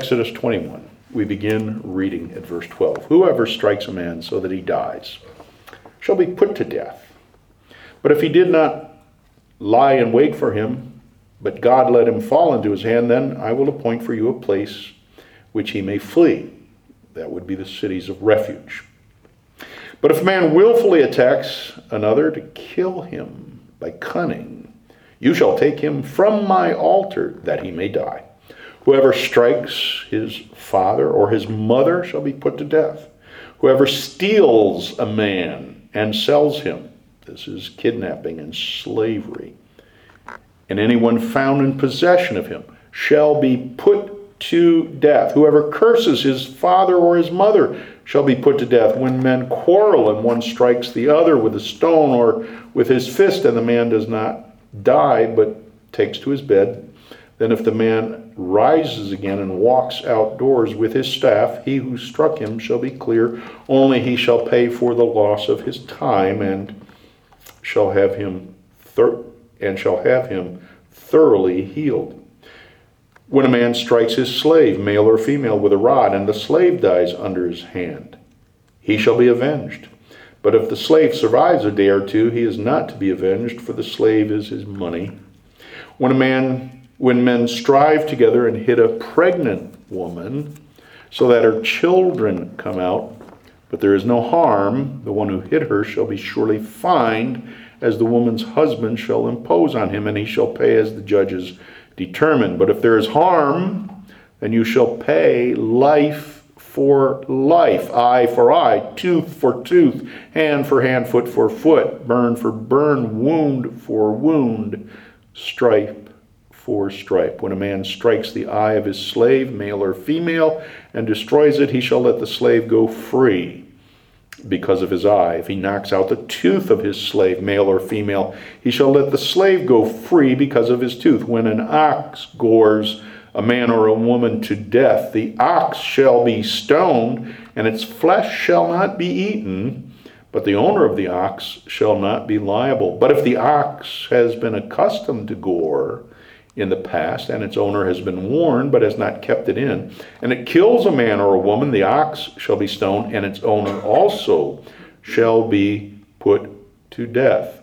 Exodus 21. We begin reading at verse 12. Whoever strikes a man so that he dies shall be put to death. But if he did not lie in wait for him, but God let him fall into his hand, then I will appoint for you a place which he may flee. That would be the cities of refuge. But if a man willfully attacks another to kill him by cunning, you shall take him from my altar that he may die. Whoever strikes his father or his mother shall be put to death. Whoever steals a man and sells him, this is kidnapping and slavery, and anyone found in possession of him shall be put to death. Whoever curses his father or his mother shall be put to death. When men quarrel and one strikes the other with a stone or with his fist, and the man does not die but takes to his bed, then if the man rises again and walks outdoors with his staff, he who struck him shall be clear. Only he shall pay for the loss of his time, and shall have him thoroughly healed. When a man strikes his slave, male or female, with a rod, and the slave dies under his hand, he shall be avenged. But if the slave survives a day or two, he is not to be avenged, for the slave is his money. When men strive together and hit a pregnant woman, so that her children come out, but there is no harm, the one who hit her shall be surely fined, as the woman's husband shall impose on him, and he shall pay as the judges determine. But if there is harm, then you shall pay life for life, eye for eye, tooth for tooth, hand for hand, foot for foot, burn for burn, wound for wound, stripe for stripe. When a man strikes the eye of his slave, male or female, and destroys it, he shall let the slave go free because of his eye. If he knocks out the tooth of his slave, male or female, he shall let the slave go free because of his tooth. When an ox gores a man or a woman to death, the ox shall be stoned, and its flesh shall not be eaten, but the owner of the ox shall not be liable. But if the ox has been accustomed to gore in the past, and its owner has been warned but has not kept it in, and it kills a man or a woman, the ox shall be stoned, and its owner also shall be put to death.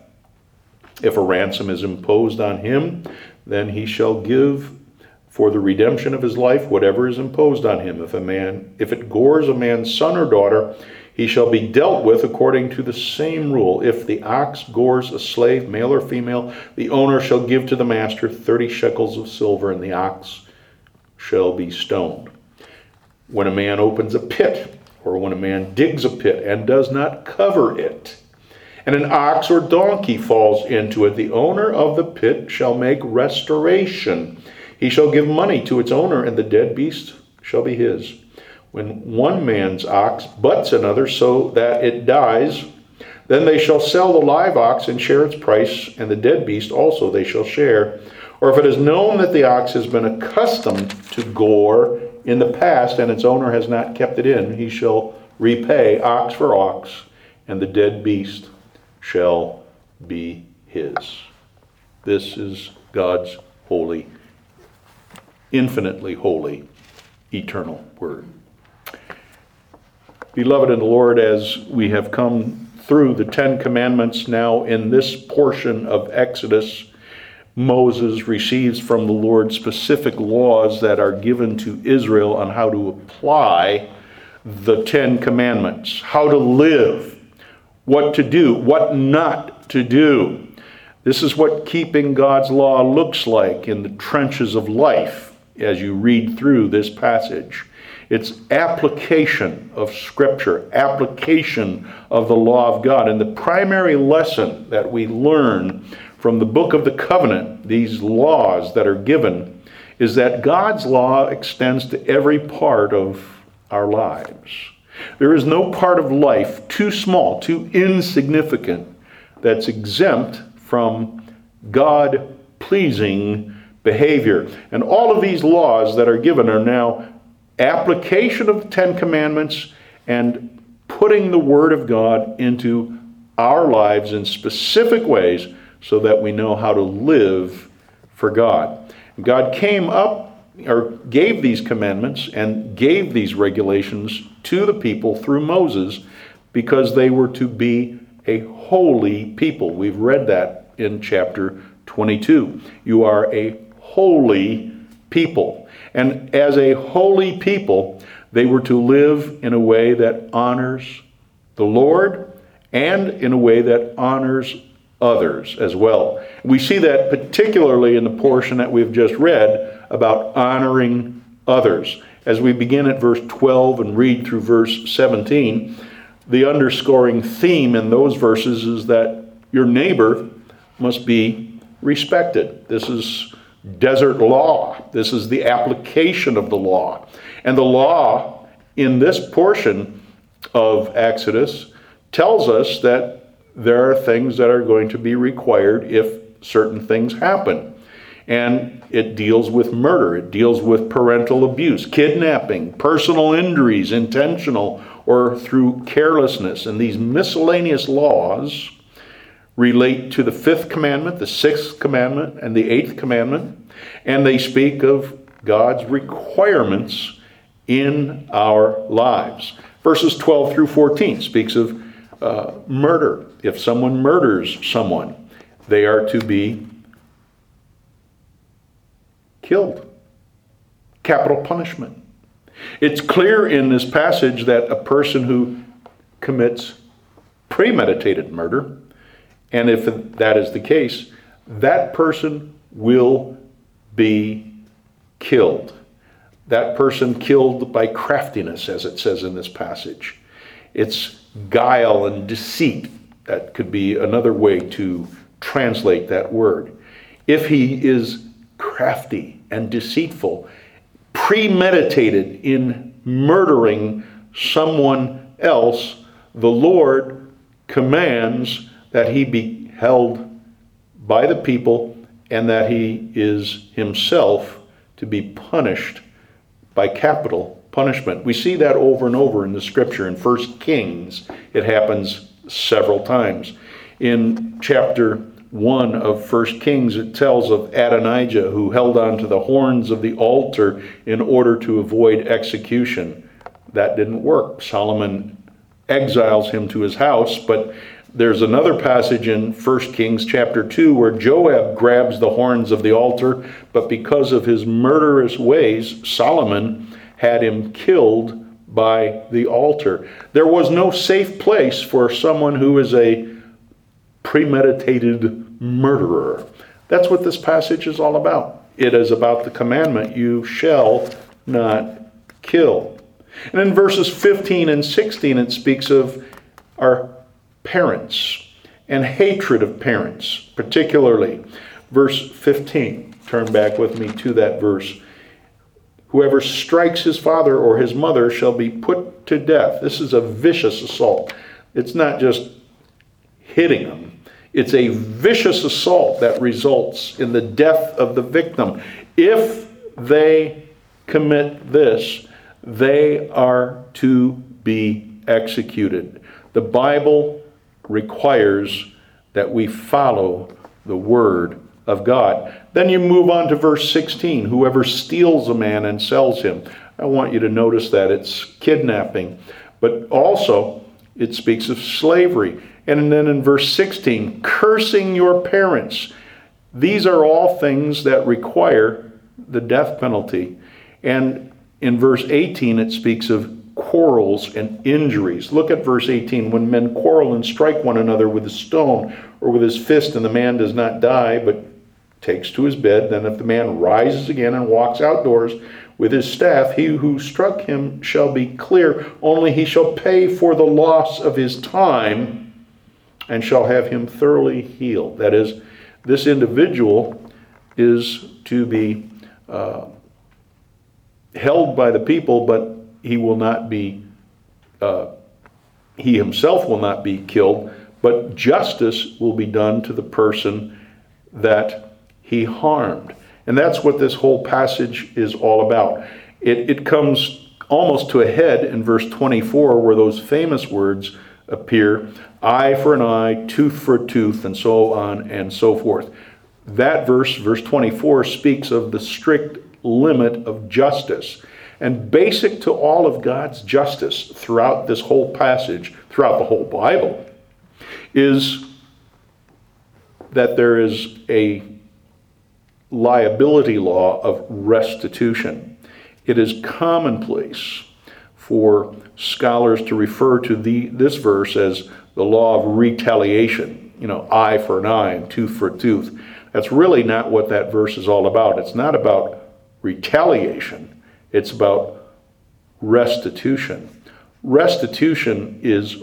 If a ransom is imposed on him, then he shall give for the redemption of his life whatever is imposed on him. If it gores a man's son or daughter, he shall be dealt with according to the same rule. If the ox gores a slave, male or female, the owner shall give to the master 30 shekels of silver, and the ox shall be stoned. When a man opens a pit, or when a man digs a pit and does not cover it, and an ox or donkey falls into it, the owner of the pit shall make restoration. He shall give money to its owner, and the dead beast shall be his. When one man's ox butts another so that it dies, then they shall sell the live ox and share its price, and the dead beast also they shall share. Or if it is known that the ox has been accustomed to gore in the past, and its owner has not kept it in, he shall repay ox for ox, and the dead beast shall be his. This is God's holy, infinitely holy, eternal word. Beloved in the Lord, as we have come through the Ten Commandments now in this portion of Exodus, Moses receives from the Lord specific laws that are given to Israel on how to apply the Ten Commandments, how to live, what to do, what not to do. This is what keeping God's law looks like in the trenches of life as you read through this passage. It's application of Scripture, application of the law of God. And the primary lesson that we learn from the book of the covenant, these laws that are given, is that God's law extends to every part of our lives. There is no part of life too small, too insignificant, that's exempt from God-pleasing behavior. And all of these laws that are given are now application of the Ten Commandments and putting the Word of God into our lives in specific ways so that we know how to live for God. God came up or gave these commandments and gave these regulations to the people through Moses because they were to be a holy people. We've read that in chapter 22. You are a holy people. And as a holy people, they were to live in a way that honors the Lord and in a way that honors others as well. We see that particularly in the portion that we've just read about honoring others. As we begin at verse 12 and read through verse 17, the underscoring theme in those verses is that your neighbor must be respected. This is desert law. This is the application of the law. And the law in this portion of Exodus tells us that there are things that are going to be required if certain things happen. And it deals with murder. It deals with parental abuse, kidnapping, personal injuries, intentional or through carelessness. And these miscellaneous laws relate to the 5th commandment, the 6th commandment, and the 8th commandment. And they speak of God's requirements in our lives. Verses 12 through 14 speaks of murder. If someone murders someone, they are to be killed. Capital punishment. It's clear in this passage that a person who commits premeditated murder, and if that is the case, that person will be killed. That person killed by craftiness, as it says in this passage. It's guile and deceit. That could be another way to translate that word. If he is crafty and deceitful, premeditated in murdering someone else, the Lord commands that he be held by the people and that he is himself to be punished by capital punishment. We see that over and over in the scripture. In 1 Kings, it happens several times. In chapter 1 of 1 Kings, it tells of Adonijah, who held on to the horns of the altar in order to avoid execution. That didn't work. Solomon exiles him to his house, but there's another passage in 1 Kings chapter 2 where Joab grabs the horns of the altar, but because of his murderous ways, Solomon had him killed by the altar. There was no safe place for someone who is a premeditated murderer. That's what this passage is all about. It is about the commandment, you shall not kill. And in verses 15 and 16, it speaks of our parents and hatred of parents, particularly. Verse 15, turn back with me to that verse. Whoever strikes his father or his mother shall be put to death. This is a vicious assault. It's not just hitting them. It's a vicious assault that results in the death of the victim. If they commit this, they are to be executed. The Bible requires that we follow the word of God. Then you move on to verse 16. Whoever steals a man and sells him. I want you to notice that it's kidnapping, but also it speaks of slavery. And then in verse 16, cursing your parents. These are all things that require the death penalty. And in verse 18, it speaks of quarrels and injuries. Look at verse 18. When men quarrel and strike one another with a stone or with his fist, and the man does not die, but takes to his bed, then if the man rises again and walks outdoors with his staff, he who struck him shall be clear, only he shall pay for the loss of his time and shall have him thoroughly healed. That is, this individual is to be held by the people, but he will not be, he himself will not be killed, but justice will be done to the person that he harmed. And that's what this whole passage is all about. It comes almost to a head in verse 24, where those famous words appear, eye for an eye, tooth for a tooth, and so on and so forth. That verse 24, speaks of the strict limit of justice. And basic to all of God's justice throughout this whole passage, throughout the whole Bible, is that there is a liability law of restitution. It is commonplace for scholars to refer to this verse as the law of retaliation. Eye for an eye and tooth for a tooth. That's really not what that verse is all about. It's not about retaliation. It's about restitution. Restitution is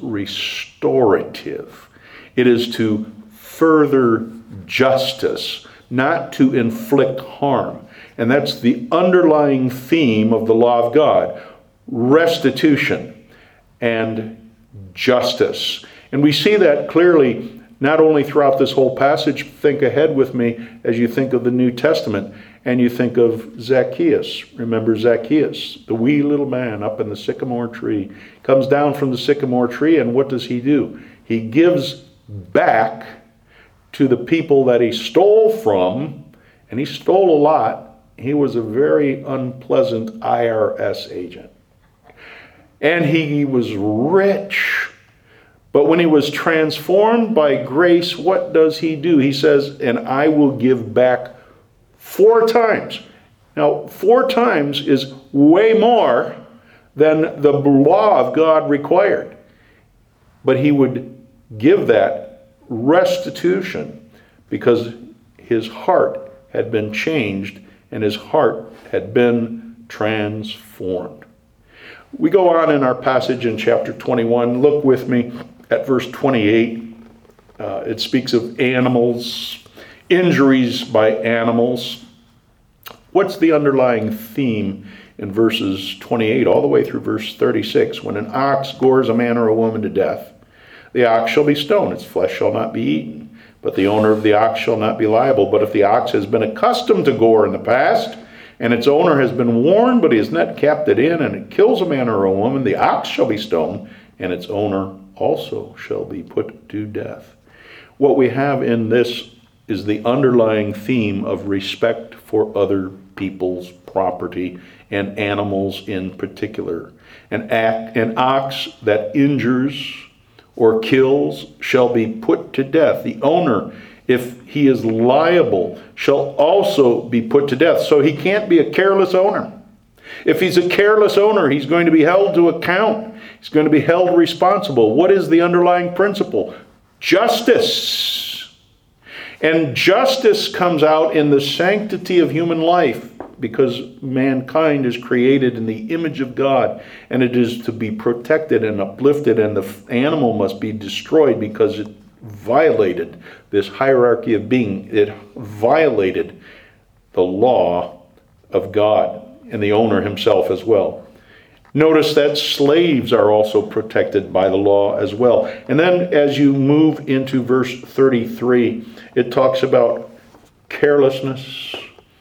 restorative. It is to further justice, not to inflict harm. And that's the underlying theme of the law of God: restitution and justice. And we see that clearly not only throughout this whole passage. Think ahead with me as you think of the New Testament and you think of Zacchaeus. Remember Zacchaeus, the wee little man up in the sycamore tree, comes down from the sycamore tree, and what does he do? He gives back to the people that he stole from, and he stole a lot. He was a very unpleasant IRS agent. And he was rich. But when he was transformed by grace, what does he do? He says, and I will give back 4 times. Now, 4 times is way more than the law of God required. But he would give that restitution because his heart had been changed and his heart had been transformed. We go on in our passage in chapter 21. Look with me at verse 28. It speaks of animals, injuries by animals. What's the underlying theme in verses 28 all the way through verse 36? When an ox gores a man or a woman to death, the ox shall be stoned, its flesh shall not be eaten, but the owner of the ox shall not be liable. But if the ox has been accustomed to gore in the past, and its owner has been warned, but he has not kept it in, and it kills a man or a woman, the ox shall be stoned, and its owner also shall be put to death. What we have in this is the underlying theme of respect for other people's property and animals in particular. An ox that injures or kills shall be put to death. The owner, if he is liable, shall also be put to death. So he can't be a careless owner. If he's a careless owner, he's going to be held to account. He's going to be held responsible. What is the underlying principle? Justice. And justice comes out in the sanctity of human life because mankind is created in the image of God, and it is to be protected and uplifted, and the animal must be destroyed because it violated this hierarchy of being. It violated the law of God and the owner himself as well. Notice that slaves are also protected by the law as well. And then as you move into verse 33, it talks about carelessness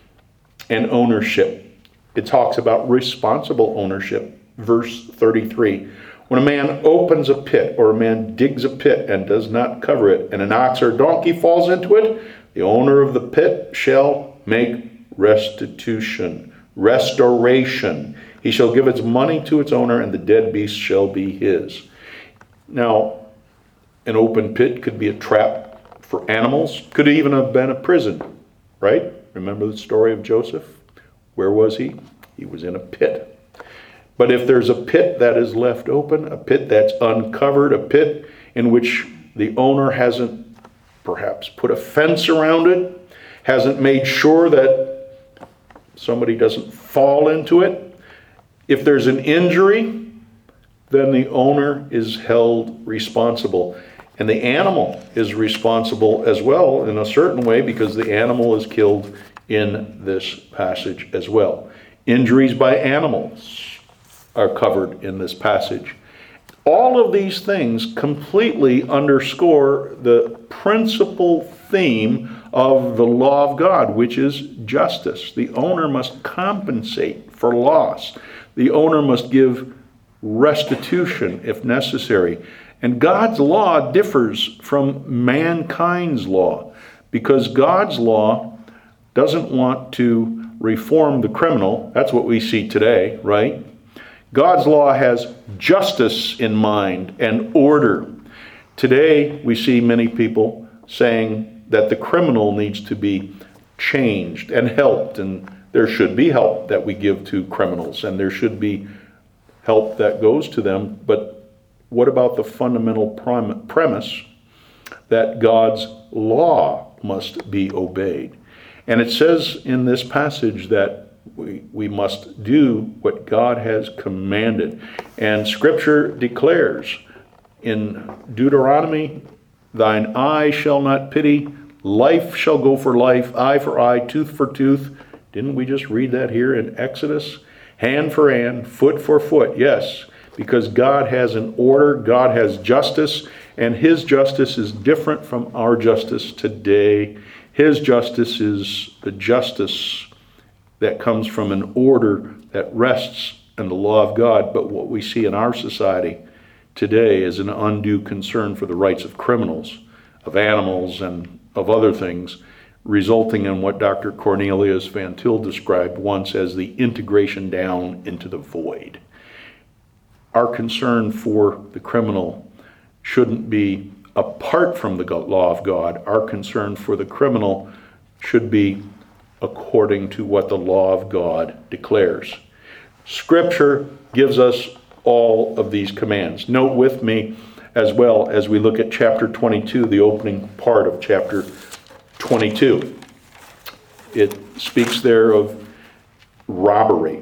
and ownership. It talks about responsible ownership. Verse 33. When a man opens a pit, or a man digs a pit and does not cover it, and an ox or donkey falls into it, the owner of the pit shall make restitution. Restoration. He shall give its money to its owner, and the dead beast shall be his. Now, an open pit could be a trap for animals. Could even have been a prison, right? Remember the story of Joseph? Where was he? He was in a pit. But if there's a pit that is left open, a pit that's uncovered, a pit in which the owner hasn't perhaps put a fence around it, hasn't made sure that somebody doesn't fall into it, if there's an injury, then the owner is held responsible. And the animal is responsible as well in a certain way because the animal is killed in this passage as well. Injuries by animals are covered in this passage. All of these things completely underscore the principal theme of the law of God, which is justice. The owner must compensate for loss. The owner must give restitution if necessary. And God's law differs from mankind's law because God's law doesn't want to reform the criminal. That's what we see today, right? God's law has justice in mind and order. Today, we see many people saying that the criminal needs to be changed and helped, and there should be help that we give to criminals, and there should be help that goes to them. But what about the fundamental premise that God's law must be obeyed? And it says in this passage that we must do what God has commanded. And Scripture declares in Deuteronomy, thine eye shall not pity, life shall go for life, eye for eye, tooth for tooth. Didn't we just read that here in Exodus? Hand for hand, foot for foot. Yes, because God has an order, God has justice, and his justice is different from our justice today. His justice is the justice that comes from an order that rests in the law of God. But what we see in our society today is an undue concern for the rights of criminals, of animals, and of other things, resulting in what Dr. Cornelius Van Til described once as the integration down into the void. Our concern for the criminal shouldn't be apart from the law of God. Our concern for the criminal should be according to what the law of God declares. Scripture gives us all of these commands. Note with me as well as we look at chapter 22, the opening part of chapter 22. It speaks there of robbery.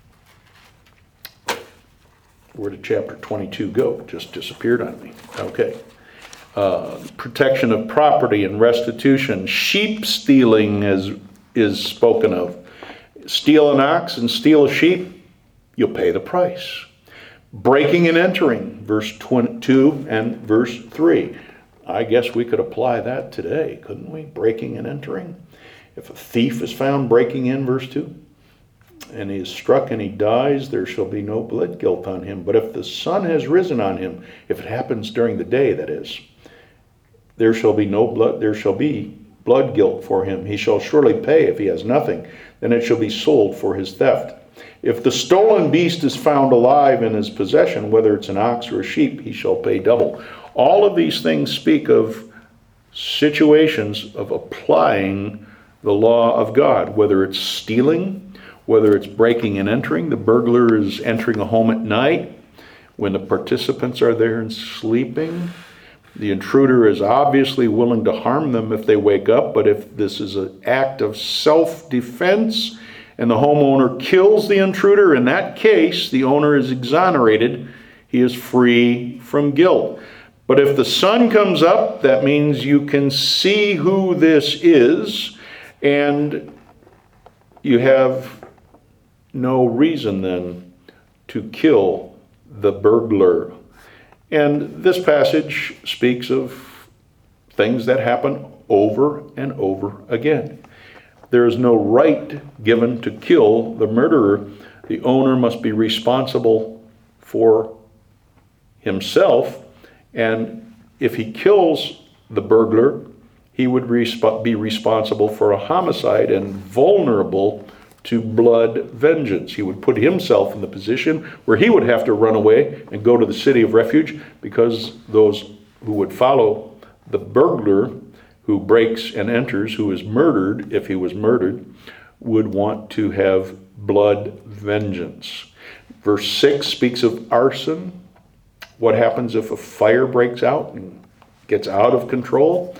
Where did chapter 22 go? It just disappeared on me. Okay. Protection of property and restitution. Sheep stealing is spoken of. Steal an ox and steal a sheep, you'll pay the price. Breaking and entering, verse 2 and verse 3. I guess we could apply that today, couldn't we? Breaking and entering. If a thief is found breaking in, verse 2, and he is struck and he dies, there shall be no blood guilt on him. But if the sun has risen on him, if it happens during the day, that is, there shall be blood guilt for him. He shall surely pay. If he has nothing, then it shall be sold for his theft. If the stolen beast is found alive in his possession, whether it's an ox or a sheep, he shall pay double. All of these things speak of situations of applying the law of God, whether it's stealing, whether it's breaking and entering. The burglar is entering a home at night when the participants are there and sleeping. The intruder is obviously willing to harm them if they wake up, but if this is an act of self-defense and the homeowner kills the intruder, in that case, the owner is exonerated. He is free from guilt. But if the sun comes up, that means you can see who this is, and you have no reason then to kill the burglar. And this passage speaks of things that happen over and over again. There is no right given to kill the murderer. The owner must be responsible for himself, and if he kills the burglar, he would be responsible for a homicide and vulnerable to blood vengeance. He would put himself in the position where he would have to run away and go to the city of refuge, because those who would follow the burglar who breaks and enters, who is murdered, if he was murdered, would want to have blood vengeance. Verse 6 speaks of arson. What happens if a fire breaks out and gets out of control?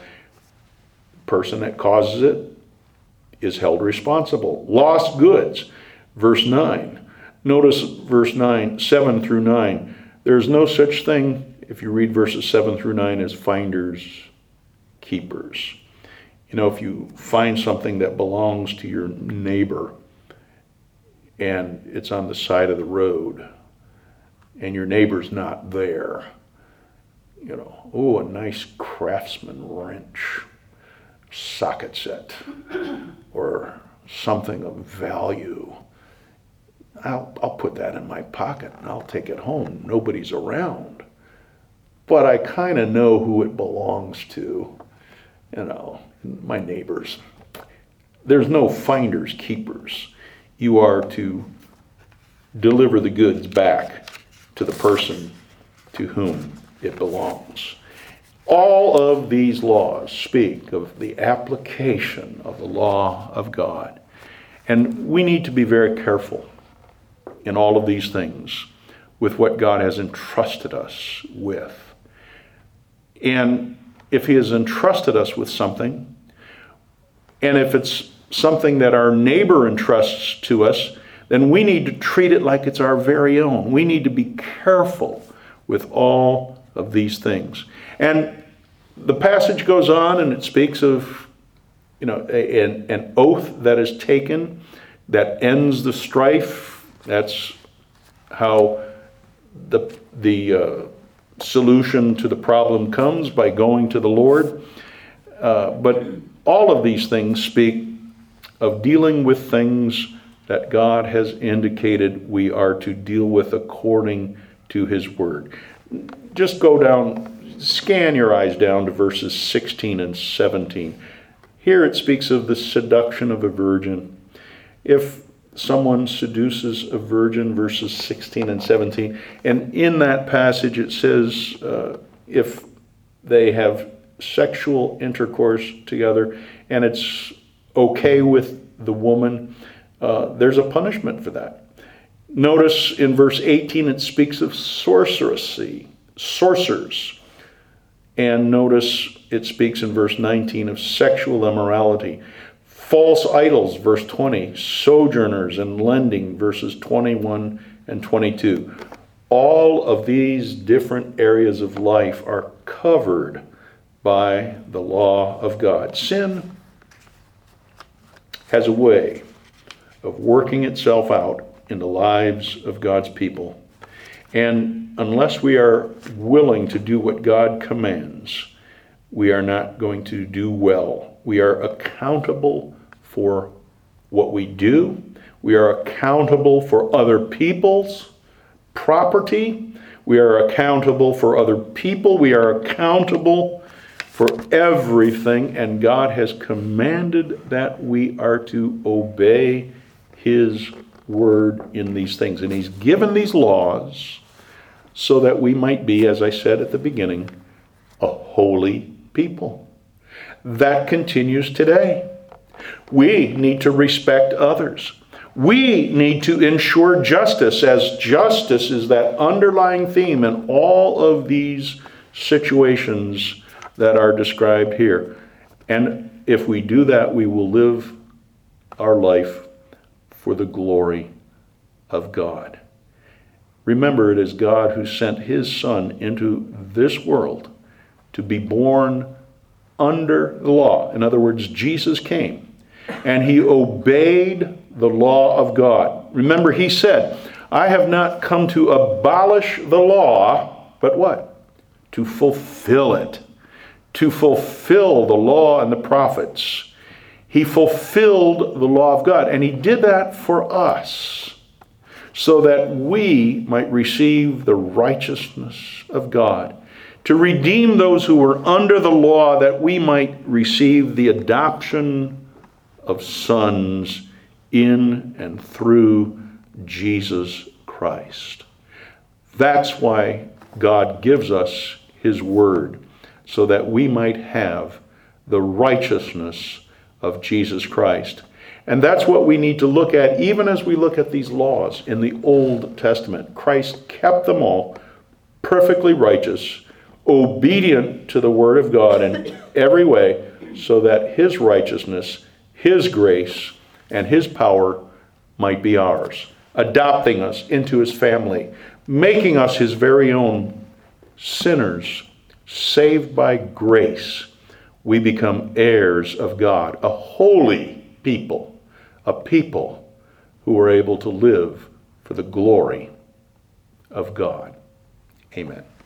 The person that causes it is held responsible. Lost goods, verse 9. Notice verse 9, 7 through 9. There's no such thing, if you read verses 7 through 9, as finders keepers. You know, if you find something that belongs to your neighbor and it's on the side of the road and your neighbor's not there, you know, oh, a nice Craftsman wrench, socket set, or something of value. I'll put that in my pocket and I'll take it home. Nobody's around. But I kind of know who it belongs to. You know, my neighbors. there's no finders keepers. You are to deliver the goods back to the person to whom it belongs. All of these laws speak of the application of the law of God. And we need to be very careful in all of these things with what God has entrusted us with. And if he has entrusted us with something, and if it's something that our neighbor entrusts to us, then we need to treat it like it's our very own. We need to be careful with all of these things. And the passage goes on and it speaks of, an oath that is taken that ends the strife. That's how the solution to the problem comes, by going to the Lord. But all of these things speak of dealing with things that God has indicated we are to deal with according to his word. Just go down, scan your eyes down to verses 16 and 17. Here it speaks of the seduction of a virgin. If someone seduces a virgin, verses 16 and 17, and in that passage it says if they have sexual intercourse together and it's okay with the woman, there's a punishment for that. Notice in verse 18 it speaks of sorcery, sorcerers. And notice it speaks in verse 19 of sexual immorality. False idols, verse 20. Sojourners and lending, verses 21 and 22. All of these different areas of life are covered by the law of God. Sin has a way of working itself out in the lives of God's people. And unless we are willing to do what God commands, we are not going to do well. We are accountable for what we do. We are accountable for other people's property. We are accountable for other people. We are accountable for everything. And God has commanded that we are to obey his word in these things. And he's given these laws so that we might be, as I said at the beginning, a holy people. That continues today. We need to respect others. We need to ensure justice, as justice is that underlying theme in all of these situations that are described here. And if we do that, we will live our life for the glory of God. Remember, it is God who sent his Son into this world to be born under the law. In other words, Jesus came and he obeyed the law of God. Remember, he said, I have not come to abolish the law, but what? To fulfill it. To fulfill the law and the prophets. He fulfilled the law of God, and he did that for us, so that we might receive the righteousness of God, to redeem those who were under the law, that we might receive the adoption of sons in and through Jesus Christ. That's why God gives us his word, so that we might have the righteousness of Jesus Christ. And that's what we need to look at, even as we look at these laws in the Old Testament. Christ kept them all perfectly righteous, obedient to the word of God in every way, so that his righteousness, his grace, and his power might be ours, adopting us into his family, making us his very own sinners, saved by grace. We become heirs of God, a holy people, a people who are able to live for the glory of God. Amen.